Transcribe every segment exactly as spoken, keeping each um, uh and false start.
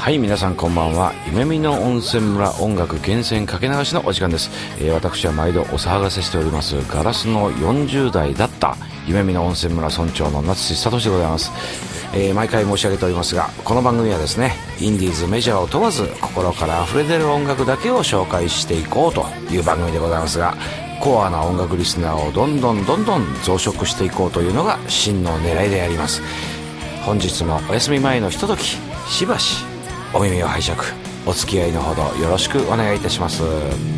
はい、皆さんこんばんは。夢見の温泉村音楽厳選かけ流しのお時間です。えー、私は毎度お騒がせしておりますガラスのよんじゅう代だった夢見の温泉村村長の夏地聡でございます。えー、毎回申し上げておりますが、この番組はですね、インディーズメジャーを問わず心から溢れ出る音楽だけを紹介していこうという番組でございますが、コアな音楽リスナーをどんどんどんどん増殖していこうというのが真の狙いであります。本日もお休み前のひととき、しばしお耳を拝借、お付き合いのほどよろしくお願いいたします。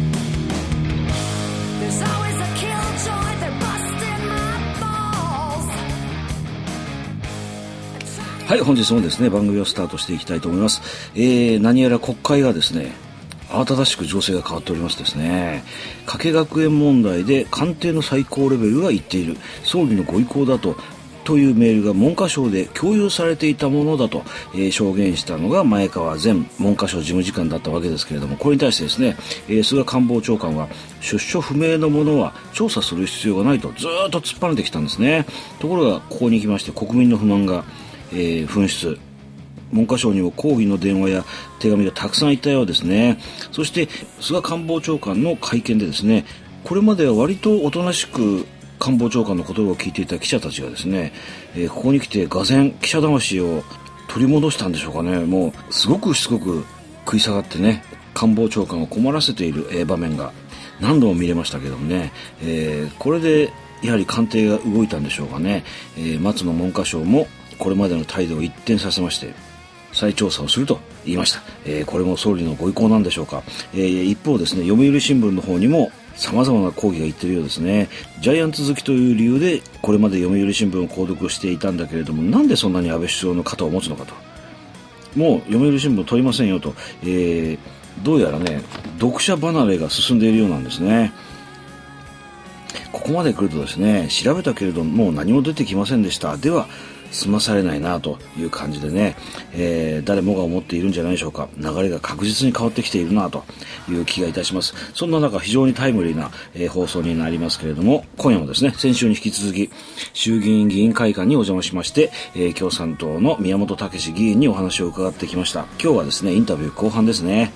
はい、本日もですね番組をスタートしていきたいと思います。えー、何やら国会がですね慌ただしく情勢が変わっておりますですね。加計学園問題で官邸の最高レベルが言っている、総理のご意向だとというメールが文科省で共有されていたものだと、えー、証言したのが前川前文科省事務次官だったわけですけれども、これに対してですね、えー、菅官房長官は出所不明のものは調査する必要がないとずっと突っ張ねてきたんですね。ところがここに来まして国民の不満が、えー、噴出、文科省にも抗議の電話や手紙がたくさん行ったようですね。そして菅官房長官の会見でですね、これまでは割とおとなしく官房長官の言葉を聞いていた記者たちがですね、えー、ここに来て俄然記者魂を取り戻したんでしょうかね。もうすごくしつこく食い下がってね、官房長官を困らせている、えー、場面が何度も見れましたけどもね、えー、これでやはり官邸が動いたんでしょうかね。えー、松野文科省もこれまでの態度を一転させまして再調査をすると言いました。えー、これも総理のご意向なんでしょうか。えー、一方ですね、読売新聞の方にも様々な抗議が言っているようですね。ジャイアンツ好きという理由でこれまで読売新聞を購読していたんだけれども、なんでそんなに安倍首相の肩を持つのかと、もう読売新聞取りませんよと、えー、どうやらね読者離れが進んでいるようなんですね。ここまで来るとですね、調べたけれどもう何も出てきませんでしたでは済まされないなという感じでね、えー、誰もが思っているんじゃないでしょうか。流れが確実に変わってきているなという気がいたします。そんな中非常にタイムリーな、えー、放送になりますけれども、今夜もですね先週に引き続き衆議院議員会館にお邪魔しまして、えー、共産党の宮本岳志議員にお話を伺ってきました。今日はですねインタビュー後半ですね。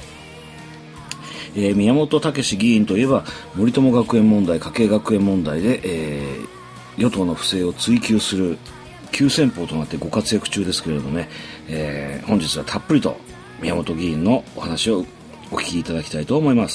えー、宮本岳志議員といえば森友学園問題、加計学園問題で、えー、与党の不正を追及する急先鋒となってご活躍中ですけれどもね、えー、本日はたっぷりと宮本議員のお話をお聞きいただきたいと思います。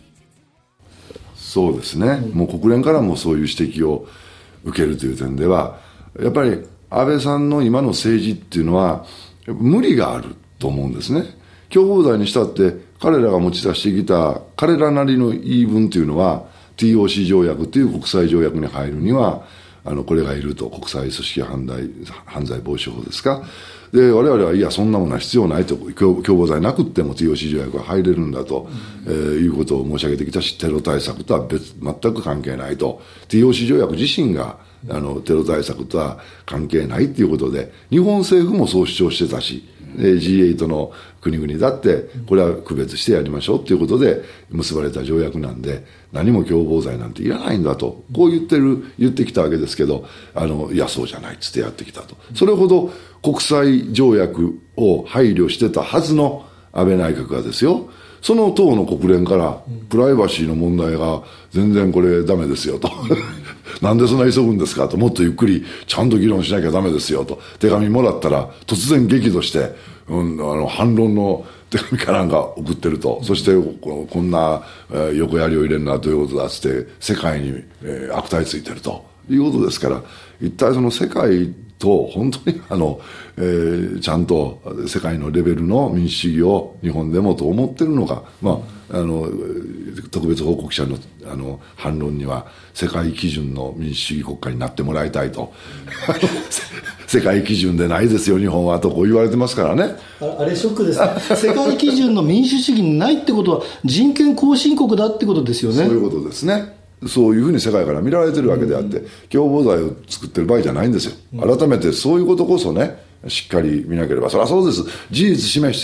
そうですね、もう国連からもそういう指摘を受けるという点ではやっぱり安倍さんの今の政治っていうのは無理があると思うんですね。共謀罪にしたって彼らが持ち出してきた彼らなりの言い分というのは ティーオーシー 条約という国際条約に入るにはあのこれがいると、国際組織犯罪犯罪防止法ですか。で我々はいやそんなものは必要ないと、共謀罪なくっても ティーオーシー 条約が入れるんだと、うん、えー、いうことを申し上げてきたし、テロ対策とは別全く関係ないと、 ティーオーシー 条約自身があのテロ対策とは関係ないということで日本政府もそう主張してたし、ジーエイト の国々だってこれは区別してやりましょうということで結ばれた条約なんで、何も共謀罪なんていらないんだとこう言ってる言ってきたわけですけど、あのいやそうじゃないっつってやってきたと。それほど国際条約を配慮してたはずの安倍内閣がですよ、その党の国連からプライバシーの問題が全然これダメですよとなんでそんな急ぐんですかと、もっとゆっくりちゃんと議論しなきゃダメですよと、手紙もらったら突然激怒して、うん、あの反論の手紙かなんか送ってると、そしてここんな、えー、横やりを入れるのはどういうことだっつって世界に、えー、悪態ついてるということですから、一体その世界と本当にあの、えー、ちゃんと世界のレベルの民主主義を日本でもと思ってるのか、まあ、あの特別報告者の、あの反論には世界基準の民主主義国家になってもらいたいと世界基準でないですよ日本はとこう言われてますからね。 あ, あれショックですね世界基準の民主主義にないってことは人権後進国だってことですよね。 そういうことですね。そういうふうに世界から見られてるわけであって、うん、共謀罪を作ってる場合じゃないんですよ、うん、改めてそういうことこそねしっかり見なければ。そりゃそうです、事実示して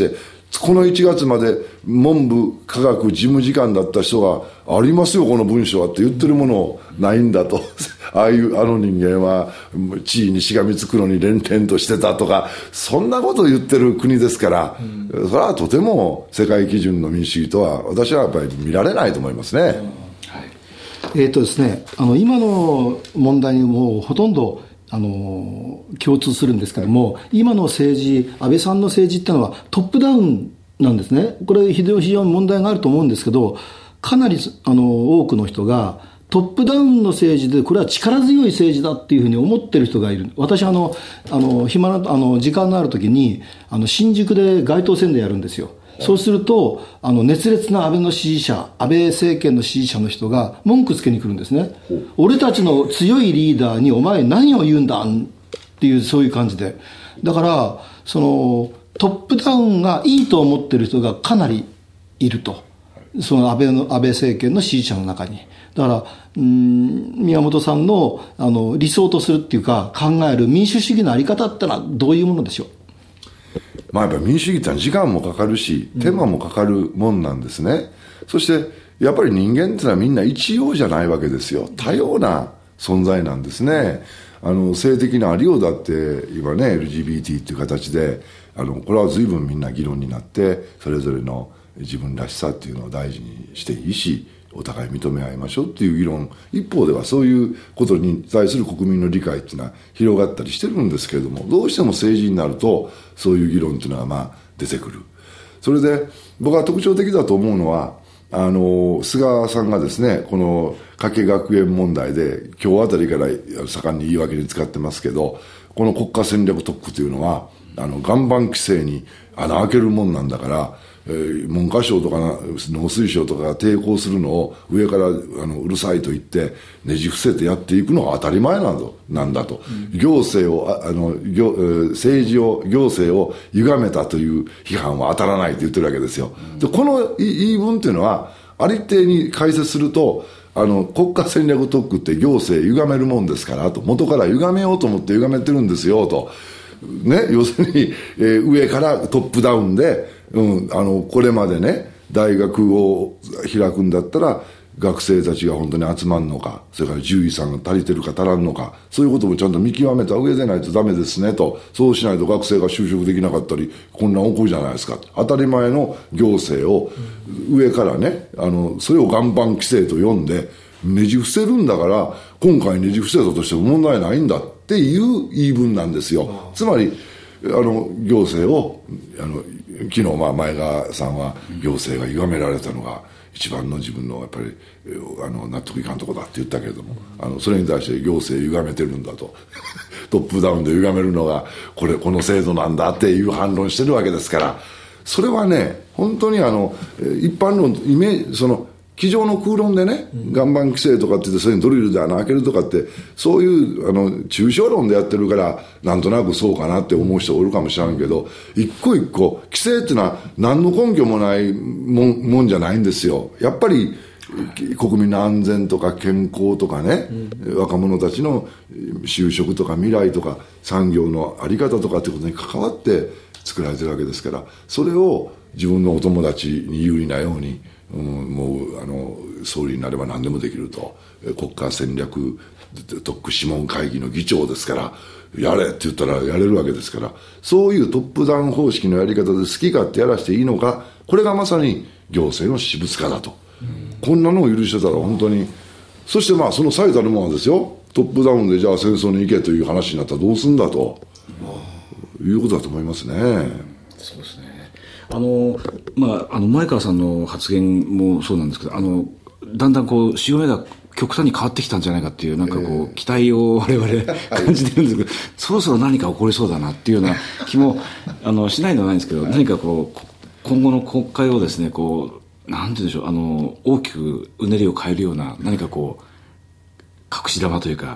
このいちがつまで文部科学事務次官だった人がありますよこの文書はって言ってるものないんだとああいうあの人間は地位にしがみつくのに連々としてたとかそんなことを言ってる国ですから、うん、それはとても世界基準の民主主義とは私はやっぱり見られないと思いますね、うん、はい、 えーとですね、あの今の問題にもほとんどあの共通するんですけども、今の政治、安倍さんの政治っていうのはトップダウンなんですね。これ非常に問題があると思うんですけど、かなりあの多くの人がトップダウンの政治でこれは力強い政治だっていうふうに思ってる人がいる。私あのあの暇なあの時間のある時にあの新宿で街頭宣伝やるんですよ。そうするとあの熱烈な安倍の支持者、安倍政権の支持者の人が文句つけに来るんですね。俺たちの強いリーダーにお前何を言うんだっていうそういう感じで、だからそのトップダウンがいいと思ってる人がかなりいると、その安倍の安倍政権の支持者の中に。だからうーん宮本さんのあの理想とするっていうか考える民主主義のあり方ってのはどういうものでしょう。 まあ、やっぱり民主主義ってのは時間もかかるし手間もかかるもんなんですね、うん、そしてやっぱり人間っていうのはみんな一様じゃないわけですよ。多様な存在なんですね。あの性的なありようだって今ね エルジービーティー っていう形であのこれは随分みんな議論になってそれぞれの自分らしさっていうのを大事にしていいしお互い認め合いましょうっていう議論、一方ではそういうことに対する国民の理解っていうのは広がったりしてるんですけれども、どうしても政治になるとそういう議論っていうのはまあ出てくる。それで僕は特徴的だと思うのはあの菅さんがですねこの加計学園問題で今日あたりから盛んに言い訳に使ってますけど、この国家戦略特区というのはあの岩盤規制に穴開けるもんなんだから、えー、文科省とか農水省とかが抵抗するのを上からあのうるさいと言ってねじ伏せてやっていくのが当たり前なんだなんだと、うん、行政をあの行、えー、政治を行政を歪めたという批判は当たらないと言ってるわけですよ、うん、でこの言い分っていうのはありていに解説するとあの国家戦略特区って行政歪めるもんですからと、元から歪めようと思って歪めてるんですよとね、要するに、えー、上からトップダウンで、うん、あのこれまでね大学を開くんだったら学生たちが本当に集まるのか、それから獣医さんが足りてるか足らんのか、そういうこともちゃんと見極めた上でないとダメですねと、そうしないと学生が就職できなかったり混乱起こるじゃないですか。当たり前の行政を上からねあのそれを岩盤規制と呼んでねじ伏せるんだから、今回ねじ伏せたとしても問題ないんだっていう言い分なんですよ。つまりあの行政をあの昨日まあ前川さんは行政が歪められたのが一番の自分のやっぱりあの納得いかんとこだって言ったけれども、あのそれに対して行政歪めてるんだとトップダウンで歪めるのがこれこの制度なんだっていう反論してるわけですから、それはね本当にあの一般論イメージその机上の空論でね、岩盤規制とかって言ってそれにドリルで穴開けるとかってそういうあの抽象論でやってるからなんとなくそうかなって思う人おるかもしれないけど、一個一個規制っていうのは何の根拠もないもん、もんじゃないんですよ。やっぱり国民の安全とか健康とかね、うん、若者たちの就職とか未来とか産業の在り方とかってことに関わって作られてるわけですから、それを自分のお友達に有利なようにうん、もうあの総理になれば何でもできると、国家戦略特区諮問会議の議長ですからやれって言ったらやれるわけですから、そういうトップダウン方式のやり方で好き勝手やらしていいのか、これがまさに行政の私物化だと、うん、こんなのを許してたら本当に、そしてまあその最たるものはですよ、トップダウンでじゃあ戦争に行けという話になったらどうすんだと、うん、いうことだと思いますね。 そうですね。あのまあ、あの前川さんの発言もそうなんですけど、あのだんだんこう潮目が極端に変わってきたんじゃないかっていうなんかこう、えー、期待を我々感じてるんですけどそろそろ何か起こりそうだなっていうような気もあのしないのはないんですけど、何かこう今後の国会をですねこうなんて言うんでしょう、あの大きくうねりを変えるような何かこう隠し玉というか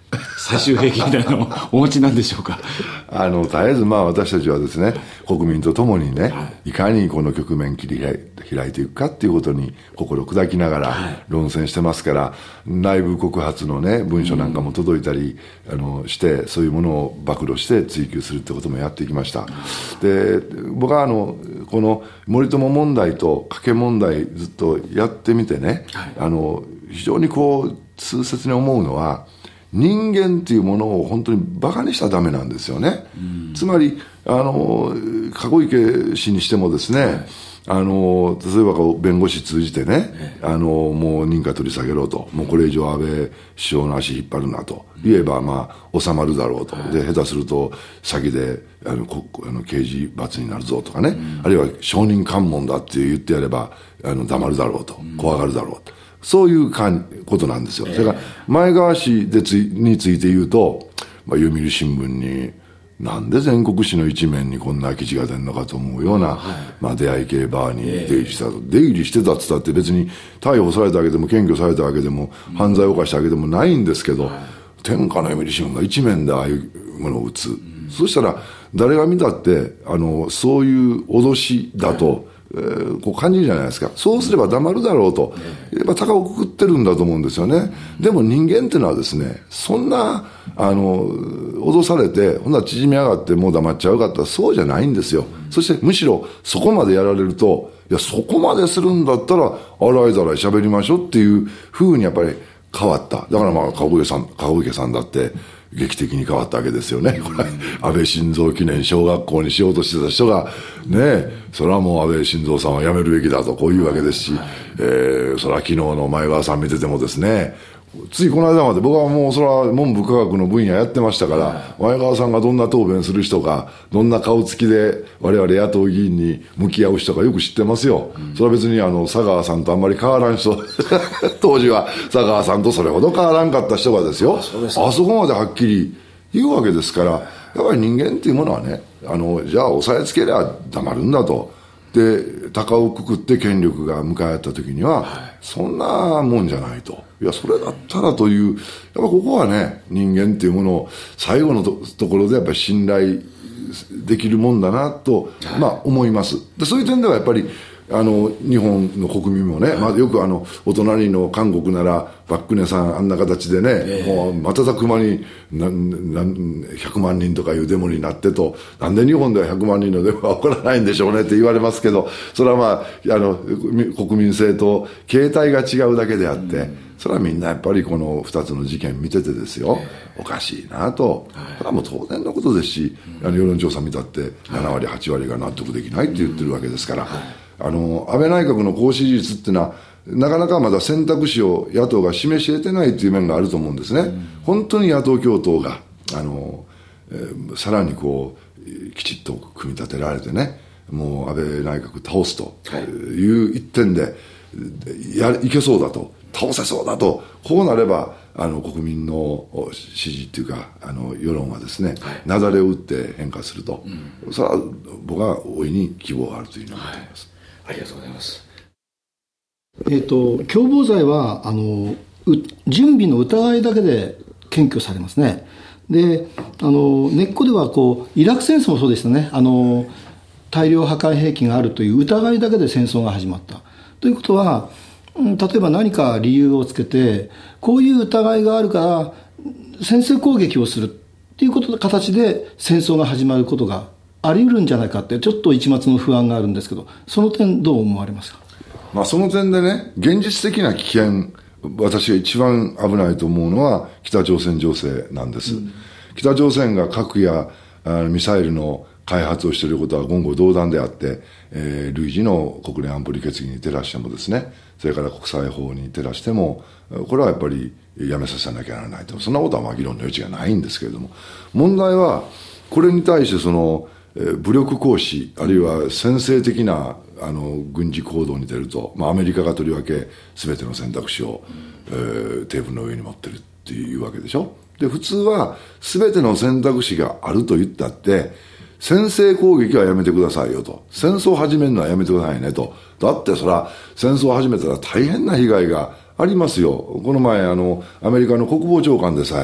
最終兵器みたいなのをお持ちなんでしょうか。 あの、絶えずまあ私たちはですね、国民と共にね、はい、いかにこの局面切り開いていくかっていうことに心砕きながら論戦してますから、はい、内部告発のね、文書なんかも届いたり、うん、あの、して、そういうものを暴露して追及するってこともやっていきました。で、僕はあの、この森友問題と加計問題ずっとやってみてね、はい、あの、非常にこう、痛切に思うのは、人間っていうものを本当にバカにしたらダメなんですよね。うん、つまり、あの、籠池氏にしてもですね、はい、あの、例えばこう弁護士通じてね、はい、あの、もう認可取り下げろと、もうこれ以上安倍首相の足引っ張るなと言えば、まあ、収まるだろうと。はい、で、下手すると、詐欺で、あの、こあの刑事罰になるぞとかね、うん、あるいは証人喚問だって言ってやれば、あの、黙るだろうと、怖がるだろうと。そういうかんことなんですよ。それから、前川氏でついについて言うと、まあ、読売新聞に、なんで全国紙の一面にこんな記事が出るのかと思うような、はい、まあ、出会い系バーに出入りしたと。出入りしてたって言ったって別に逮捕されたわけでも、検挙されたわけでも、うん、犯罪を犯したわけでもないんですけど、はい、天下の読売新聞が一面でああいうものを打つ。うん、そしたら、誰が見たって、あの、そういう脅しだと、はい、えー、こう感じるじゃないですか。そうすれば黙るだろうと。やっぱ高をくくってるんだと思うんですよね。でも人間っていうのはですね、そんな、あの、脅されて、ほんなら縮み上がってもう黙っちゃうかってそうじゃないんですよ。そしてむしろそこまでやられると、いや、そこまでするんだったら、洗いざらい喋りましょうっていう風にやっぱり変わった。だからまあ、籠池さん、籠池さんだって、劇的に変わったわけですよね。これ、安倍晋三記念小学校にしようとしてた人が、ね、それはもう安倍晋三さんは辞めるべきだと、こういうわけですし、えー、それは昨日の前川さん見ててもですね、ついこの間まで僕はもうそれは文部科学の分野やってましたから、前川さんがどんな答弁する人か、どんな顔つきで我々野党議員に向き合う人かよく知ってますよ。うん、それは別にあの、佐川さんとあんまり変わらん人、当時は佐川さんとそれほど変わらんかった人がですよ、あそこまではっきり言うわけですから、やっぱり人間っていうものはね、あの、じゃあ押さえつけりゃ黙るんだと。で、鷹をくくって権力が向かい合った時には、はい、そんなもんじゃないと。いや、それだったらという、やっぱここはね、人間っていうものを最後の と, ところでやっぱり信頼できるもんだなと、はい、まあ思います。で、そういう点ではやっぱり、あの、日本の国民もね、はい、まあよくあの、お隣の韓国なら、パククネさんあんな形でね、えー、もう瞬く間に何何ひゃくまんにんとかいうデモになってと、なんで日本ではひゃくまんにんのデモが起こらないんでしょうねって言われますけど、それはまあ、あの、国民性と形態が違うだけであって、うん、それはみんなやっぱりこの二つの事件見ててですよ、おかしいなと、それはもう当然のことですし、あの世論調査見たってななわりはちわりが納得できないって言ってるわけですから、あの安倍内閣の高支持率っていうのはなかなかまだ選択肢を野党が示し得てないという面があると思うんですね。うん、本当に野党共闘があの、えー、さらにこうきちっと組み立てられてね、もう安倍内閣倒すという一点で、やいけそうだと、倒せそうだと、こうなればあの国民の支持っていうかあの世論はですね、雪崩を打って変化すると、うん、それは僕は大いに希望があるというふうに思っています。 はい、ありがとうございます。 えーと、共謀罪はあの準備の疑いだけで検挙されますね。で、あの根っこではこうイラク戦争もそうでしたね。あの大量破壊兵器があるという疑いだけで戦争が始まったということは、例えば何か理由をつけてこういう疑いがあるから先制攻撃をするっていうことの形で戦争が始まることがあり得るんじゃないかってちょっと一抹の不安があるんですけど、その点どう思われますか？ まあ、その点でね、現実的な危険、私が一番危ないと思うのは北朝鮮情勢なんです。うん、北朝鮮が核やミサイルの開発をしていることは言語道断であって、えー、類似の国連安保理決議に照らしてもですね、それから国際法に照らしても、これはやっぱりやめさせなきゃならないと。そんなことはまあ議論の余地がないんですけれども、問題はこれに対してその、えー、武力行使、あるいは先制的なあの軍事行動に出ると、まあ、アメリカがとりわけ全ての選択肢を、えー、テーブルの上に持ってるっていうわけでしょ。で、普通は全ての選択肢があると言ったって先制攻撃はやめてくださいよと、戦争を始めるのはやめてくださいねと。だってそら戦争を始めたら大変な被害がありますよ。この前あのアメリカの国防長官でさえ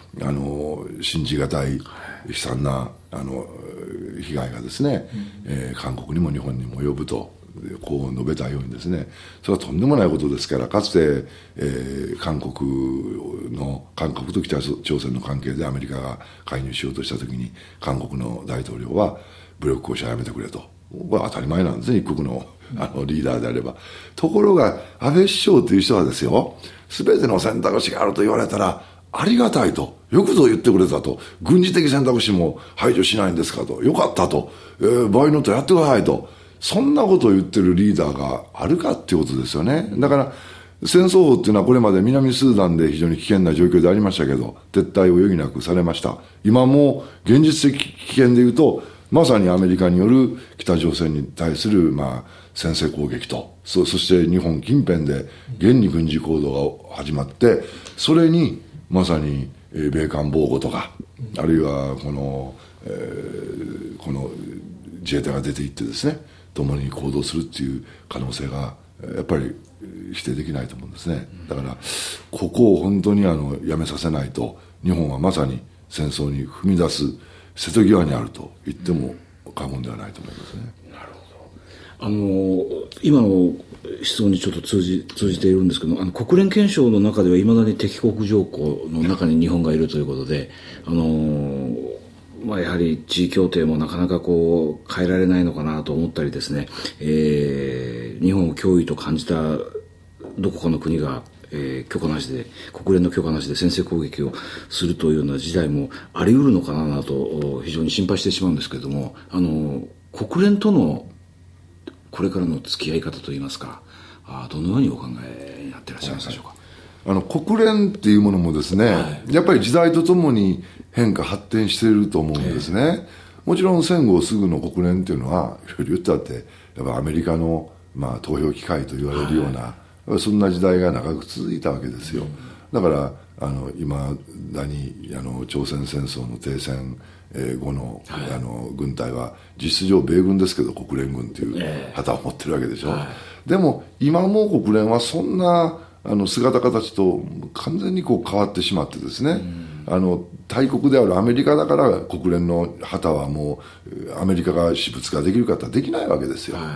あの信じがたい悲惨なあの被害がですね、うんえー、韓国にも日本にも及ぶとこう述べたようにですね、それはとんでもないことですから、かつて、えー、韓国の韓国と北朝鮮の関係でアメリカが介入しようとしたときに、韓国の大統領は武力行使はやめてくれと、これは当たり前なんですね、一国のあのリーダーであれば。ところが安倍首相という人はですよ、全ての選択肢があると言われたらありがたいと、よくぞ言ってくれたと、軍事的選択肢も排除しないんですかと、よかったと、えー、場合によってはやってくださいと、そんなことを言ってるリーダーがあるかっていうことですよね。だから戦争法っていうのはこれまで南スーダンで非常に危険な状況でありましたけど、撤退を余儀なくされました。今も現実的危険でいうと、まさにアメリカによる北朝鮮に対する、まあ、先制攻撃と、そ, そして日本近辺で現に軍事行動が始まって、それにまさに米韓防護とか、あるいはこの、えー、この自衛隊が出ていってですね、共に行動するっていう可能性がやっぱり否定できないと思うんですね。だからここを本当にあのやめさせないと、日本はまさに戦争に踏み出す瀬戸際にあると言っても過言ではないと思いますね。 なるほど。あの今の質問にちょっと通じ通じているんですけど、あの国連憲章の中ではいまだに敵国条項の中に日本がいるということで、あのまあ、やはり地位協定もなかなかこう変えられないのかなと思ったりですね、えー、日本を脅威と感じたどこかの国が、えー、許可なしで、国連の許可なしで先制攻撃をするというような時代もあり得るのかなと非常に心配してしまうんですけれども、あの国連とのこれからの付き合い方といいますか、あどのようにお考えになっていらっしゃいますでしょうか。 あの国連っていうものもですね、はい、やっぱり時代とともに変化発展していると思うんですね、えー、もちろん戦後すぐの国連っていうのはいろいろ言ったってやっぱアメリカの、まあ、投票機会と言われるような、はい、そんな時代が長く続いたわけですよ、うん、だからあの今だにあの朝鮮戦争の停戦後の、はい、あの軍隊は実質上米軍ですけど国連軍っていう旗を持ってるわけでしょ、えーはい、でも今も国連はそんなあの姿形と完全にこう変わってしまってですね、あの大国であるアメリカだから国連の旗はもうアメリカが私物化できるかってできないわけですよ、はい、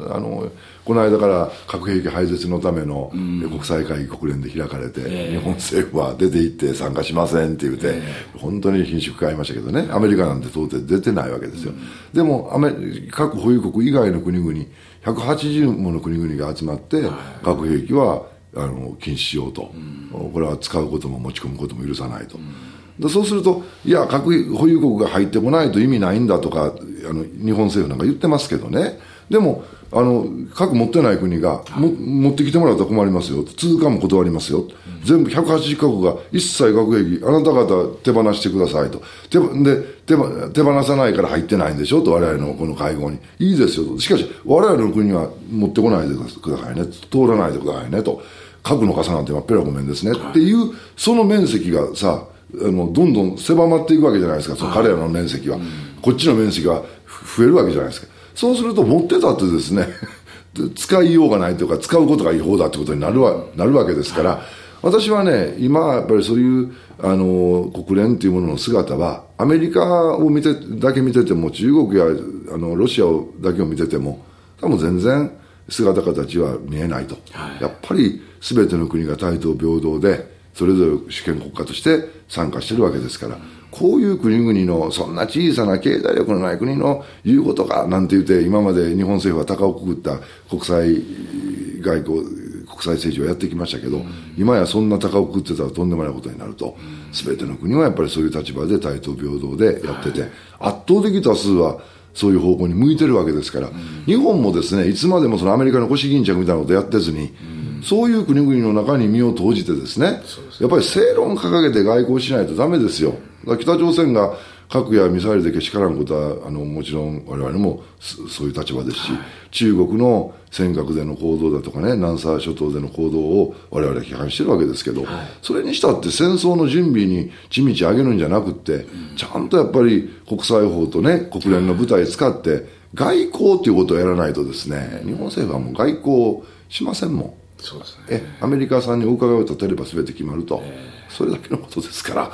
あのこの間から核兵器廃絶のための国際会議国連で開かれて、えー、日本政府は出て行って参加しませんって言って、えー、本当に品種変えましたけどね、アメリカなんて到底出てないわけですよ、うん、でもアメ核保有国以外の国々ひゃくはちじゅうもの国々が集まって、はい、核兵器はあの禁止しようと、うん、これは使うことも持ち込むことも許さないと、うん、でそうするといや核保有国が入ってこないと意味ないんだとかあの日本政府なんか言ってますけどね、でもあの核持ってない国が、はい、も持ってきてもらったら困りますよ、通過も断りますよ、うん、全部ひゃくはちじゅっカ国が一切核兵器あなた方手放してくださいと、手で 手, 手放さないから入ってないんでしょと、我々のこの会合にいいですよと、しかし我々の国は持ってこないでくださいね、通らないでくださいねと、核の傘なんてまっぺらごめんですね、はい、っていうその面積がさあのどんどん狭まっていくわけじゃないですか、その彼らの面積は、はい、こっちの面積が増えるわけじゃないですか。そうすると持ってたってですね使いようがないというか使うことが違法だってことになる わ, なるわけですから、はい、私はね今やっぱりそういうあの国連というものの姿はアメリカを見てだけ見てても中国やあのロシアをだけを見てても多分全然姿形は見えないと、はい、やっぱり全ての国が対等平等でそれぞれ主権国家として参加してるわけですから、うん、こういう国々のそんな小さな経済力のない国の言うことかなんて言って今まで日本政府は高をくぐった国際外交国際政治をやってきましたけど、うん、今やそんな高をくぐってたらとんでもないことになると、うん、全ての国はやっぱりそういう立場で対等平等でやってて、はい、圧倒的多数はそういう方向に向いてるわけですから、うん、日本もですねいつまでもそのアメリカの腰巾着みたいなことやってずに、うん、そういう国々の中に身を投じてですね、やっぱり正論を掲げて外交しないとダメですよ。だから北朝鮮が核やミサイルでけしからんことはあのもちろん我々もそういう立場ですし、はい、中国の尖閣での行動だとかね、南沙諸島での行動を我々は批判してるわけですけど、はい、それにしたって戦争の準備にちみち上げるんじゃなくって、うん、ちゃんとやっぱり国際法とね国連の舞台使って外交ということをやらないとですね、日本政府はもう外交しませんもん。 そうですね、 えアメリカさんにお伺いを立てれば全て決まると、それだけのことですから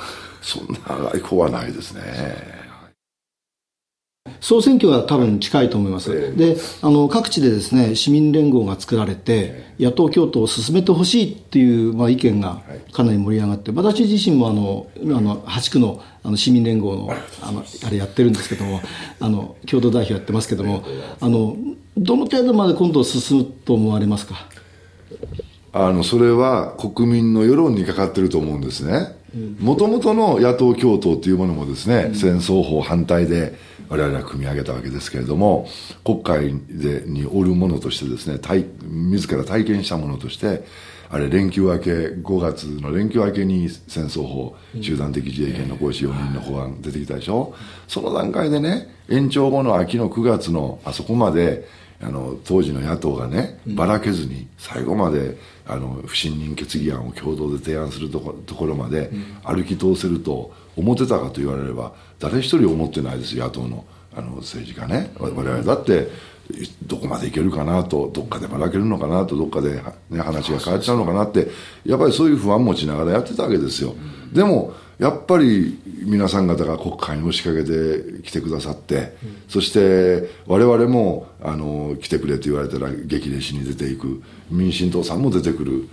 そんな外交はないですね。 総選挙は多分近いと思います。えー、で、あの各地でですね、市民連合が作られて、野党共闘を進めてほしいっていう、まあ、意見がかなり盛り上がって、私自身もあのあのはち区のあの市民連合のあのあれやってるんですけども、あの共同代表やってますけども、あのどの程度まで今度進むと思われますか？ あのそれは国民の世論にかかってると思うんですね。もともとの野党共闘というものもですね、うん、戦争法反対で我々は組み上げたわけですけれども、国会でにおるものとしてですね、体自ら体験したものとして、あれ連休明けごがつの連休明けに戦争法、集団的自衛権の行使容認の法案出てきたでしょ。その段階でね、延長後の秋のくがつのあそこまであの当時の野党がねばらけずに最後まであの不信任決議案を共同で提案すると こ, ところまで歩き通せると思ってたかと言われれば誰一人思ってないです。野党のあの政治家ね。我々だってどこまでいけるかなと、どっかでばらけるのかなと、どっかで、ね、話が変わっちゃうのかなってやっぱりそういう不安持ちながらやってたわけですよ。でもやっぱり皆さん方が国会に押しかけて来てくださって、うん、そして我々もあの来てくれと言われたら激励しに出ていく。民進党さんも出てくる、うん、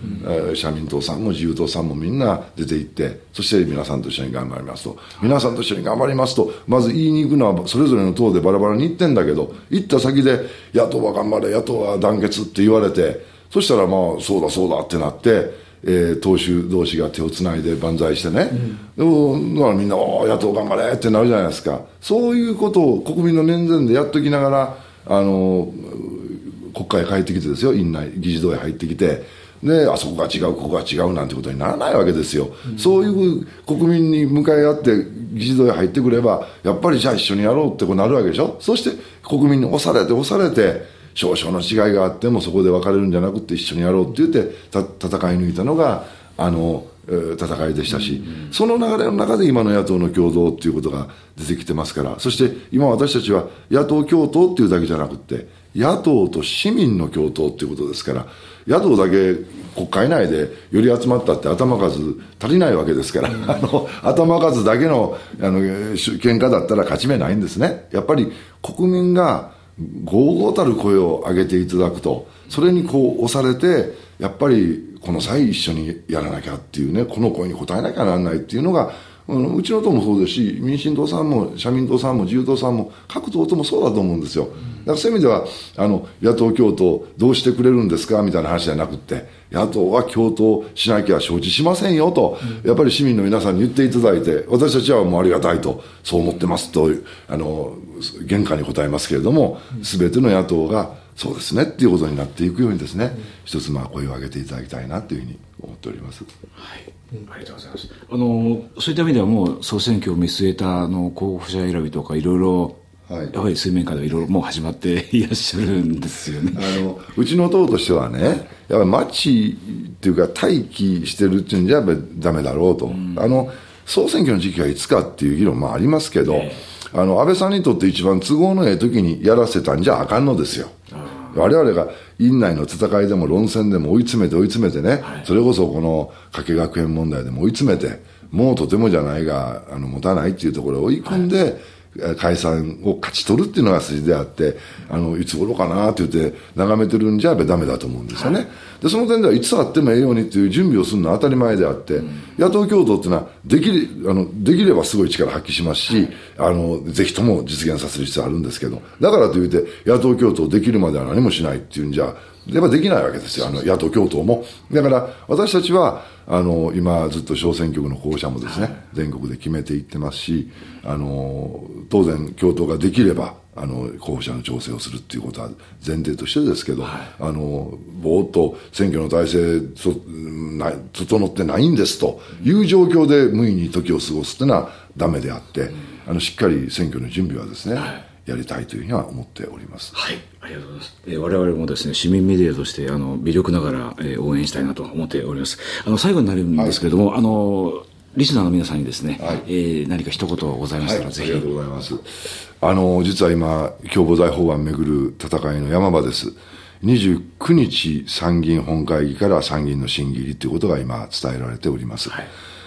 社民党さんも自由党さんもみんな出ていって、そして皆さんと一緒に頑張りますと、皆さんと一緒に頑張りますとまず言いに行くのはそれぞれの党でバラバラに言ってんだけど、行った先で野党は頑張れ、野党は団結って言われて、そしたらまあそうだそうだってなって、えー、党首同士が手をつないで万歳してね、うん、でもみんなお野党頑張れってなるじゃないですか。そういうことを国民の面前でやっときながらあの国会へ帰ってきてですよ、院内議事堂へ入ってきて、であそこが違うここが違うなんてことにならないわけですよ、うん、そういう国民に向かい合って議事堂へ入ってくればやっぱりじゃあ一緒にやろうってこうなるわけでしょ。そして国民に押されて押されて少々の違いがあってもそこで別れるんじゃなくて一緒にやろうって言ってた戦い抜いたのがあの、えー、戦いでしたし、うんうん、その流れの中で今の野党の共闘っていうことが出てきてますから、そして今私たちは野党共闘っていうだけじゃなくて野党と市民の共闘っていうことですから、野党だけ国会内でより集まったって頭数足りないわけですから、うん、あの頭数だけのあの喧嘩だったら勝ち目ないんですね。やっぱり国民がごうごうたる声を上げていただくと、それにこう押されてやっぱりこの際一緒にやらなきゃっていうね、この声に応えなきゃならないっていうのがうちの党もそうですし、民進党さんも社民党さんも自由党さんも各党ともそうだと思うんですよ。だからそういう意味ではあの野党共闘どうしてくれるんですかみたいな話じゃなくて、野党は共闘しなきゃ承知しませんよと、うん、やっぱり市民の皆さんに言っていただいて、私たちはもうありがたいとそう思ってますとあの厳下に答えますけれども、全ての野党がそうですねっていうことになっていくようにですね、うん、一つまあ声を上げていただきたいなというふうに思っております。 はい、ありがとうございます。あのそういった意味ではもう総選挙を見据えたあの候補者選びとかいろいろ、はい、やはり水面下でいろいろもう始まっていらっしゃるんですよね。 あのうちの党としてはね、やっぱり待ちっていうか待機してるっていうんじゃやっぱりダメだろうと、うん、あの総選挙の時期はいつかっていう議論もありますけど、えー、あの安倍さんにとって一番都合のええ時にやらせたんじゃあかんのですよ。我々が院内の戦いでも論戦でも追い詰めて追い詰めてね、はい、それこそこの加計学園問題でも追い詰めて、もうとてもじゃないがあの持たないっていうところを追い込んで、はい解散を勝ち取るっていうのが筋であって、あのいつ頃かなって言って眺めてるんじゃやっぱりダメだと思うんですよね、はい、でその点ではいつあってもええようにっていう準備をするのは当たり前であって、うん、野党共闘っていうのはできれ、あのできればすごい力発揮しますし、はい、あのぜひとも実現させる必要あるんですけど、だからといって野党共闘できるまでは何もしないっていうんじゃやっぱできないわけですよ、あの野党共闘も。だから私たちはあの今ずっと小選挙区の候補者もですね、はい、全国で決めていってますし、あの当然共闘ができればあの候補者の調整をするっていうことは前提としてですけど、はい、あのぼーっと選挙の体制そな整ってないんですという状況で無意に時を過ごすっていうのはダメであって、うん、あのしっかり選挙の準備はですね、はいやりたいというふうには思っております。 はい、ありがとうございます。えー、我々もですね、市民メディアとしてあの微力ながら、えー、応援したいなと思っております。あの最後になるんですけれども、はい、あのリスナーの皆さんにですね、はいえー、何か一言ございましたら、はい、ぜひ。 ありがとうございます。あの実は今共謀罪法案めぐる戦いの山場です。にじゅうくにち参議院本会議から参議院の審議入りということが今伝えられております。はい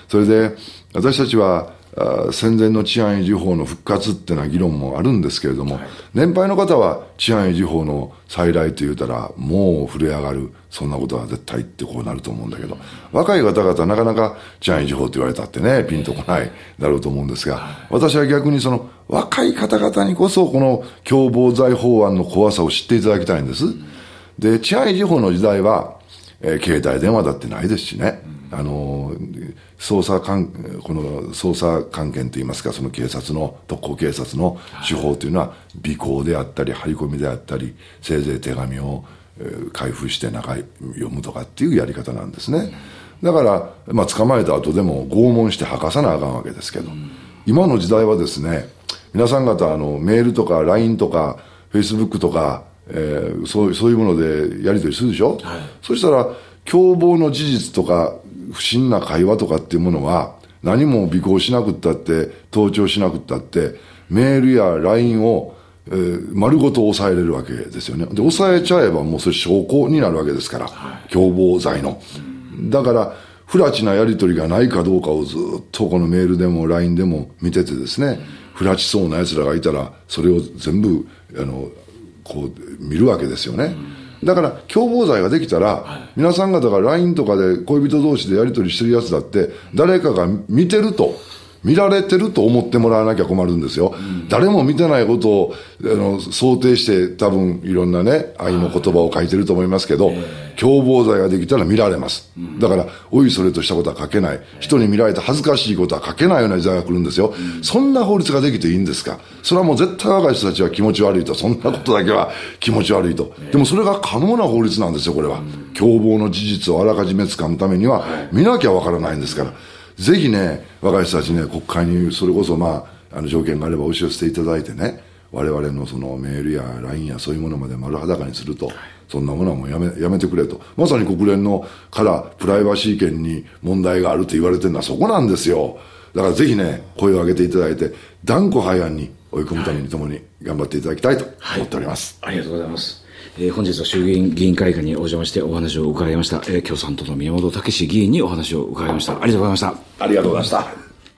それで私たちは戦前の治安維持法の復活っていうような議論もあるんですけれども、はい、年配の方は治安維持法の再来と言うたらもう震え上がる、そんなことは絶対ってこうなると思うんだけど、若い方々なかなか治安維持法って言われたってねピンとこないだろうと思うんですが、私は逆にその若い方々にこそこの共謀罪法案の怖さを知っていただきたいんです。で、治安維持法の時代は、えー、携帯電話だってないですしね、あの捜査関この捜査関係といいますか、その警察の特攻警察の手法というのは尾行であったり張り込みであったり、せいぜい手紙を、えー、開封して中読むとかっていうやり方なんですね。だから、まあ、捕まえた後でも拷問して吐かさなあかんわけですけど、今の時代はですね、皆さん方あのメールとか ライン とか フェイスブック とか、えー、そう、そういうものでやり取りするでしょ、はい、そしたら共謀の事実とか不審な会話とかっていうものは何も尾行しなくったって盗聴しなくったってメールや ライン を、えー、丸ごと抑えれるわけですよね。で抑えちゃえばもうそれ証拠になるわけですから、はい、共謀罪の。だから不埒なやり取りがないかどうかをずっとこのメールでも ライン でも見ててですね、不埒そうな奴らがいたらそれを全部あのこう見るわけですよね。だから共謀罪ができたら、はい、皆さん方が ライン とかで恋人同士でやり取りしてるやつだって誰かが見てると見られてると思ってもらわなきゃ困るんですよ、うん、誰も見てないことをあの想定して多分いろんなね愛の言葉を書いてると思いますけど、共謀罪ができたら見られます、うん、だからおいそれとしたことは書けない、人に見られて恥ずかしいことは書けないような時代が来るんですよ、うん、そんな法律ができていいんですか。それはもう絶対若い人たちは気持ち悪いと、そんなことだけは気持ち悪いと。でもそれが可能な法律なんですよこれは、うん、共謀の事実をあらかじめ掴むためには見なきゃわからないんですから、ぜひね若い人たちね国会にそれこそまああの条件があれば押し寄せていただいてね、我々のそのメールや ライン やそういうものまで丸裸にすると、そんなものはもうやめ、やめてくれと。まさに国連のからプライバシー権に問題があると言われてるのはそこなんですよ。だからぜひね声を上げていただいて断固廃案に追い込むために共に頑張っていただきたいと思っております、 はいはい、ありがとうございます。えー、本日は衆議院議員会館にお邪魔してお話を伺いました、えー、共産党の宮本岳議員にお話を伺いました。ありがとうございました。 ありがとうございました。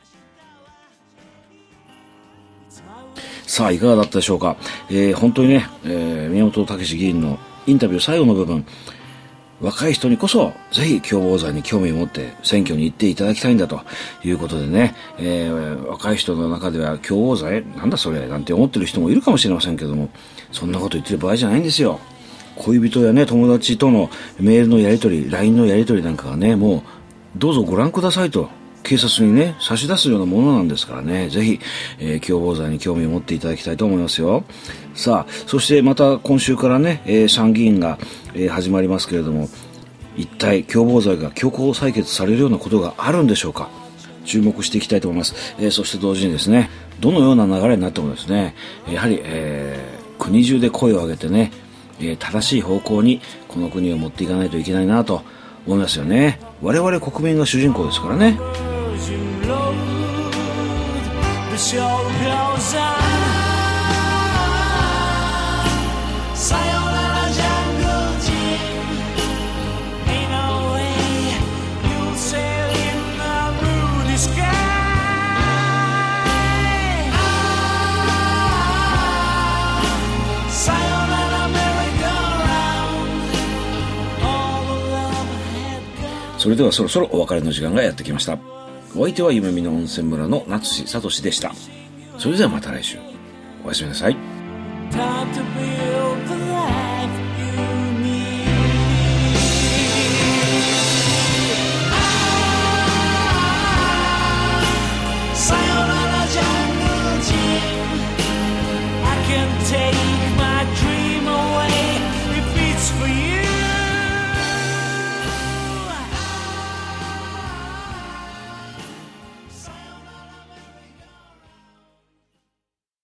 さあいかがだったでしょうか。えー、本当にね、えー、宮本岳議員のインタビュー最後の部分、若い人にこそぜひ共謀罪に興味を持って選挙に行っていただきたいんだということでね、えー、若い人の中では共謀罪なんだそれなんて思ってる人もいるかもしれませんけども、そんなこと言ってる場合じゃないんですよ。恋人やね友達とのメールのやり取り ライン のやり取りなんかはね、もうどうぞご覧くださいと警察にね差し出すようなものなんですからね、ぜひ、えー、共謀罪に興味を持っていただきたいと思いますよ。さあそしてまた今週からね、えー、参議院が、えー、始まりますけれども、一体共謀罪が強行採決されるようなことがあるんでしょうか。注目していきたいと思います、えー、そして同時にですね、どのような流れになってもですね、やはり、えー国中で声を上げてね、えー、正しい方向にこの国を持っていかないといけないなと思いますよね。我々国民が主人公ですからね。それではそろそろお別れの時間がやってきました。お相手は夢見の温泉村の夏志聡でした。それではまた来週、おやすみなさい。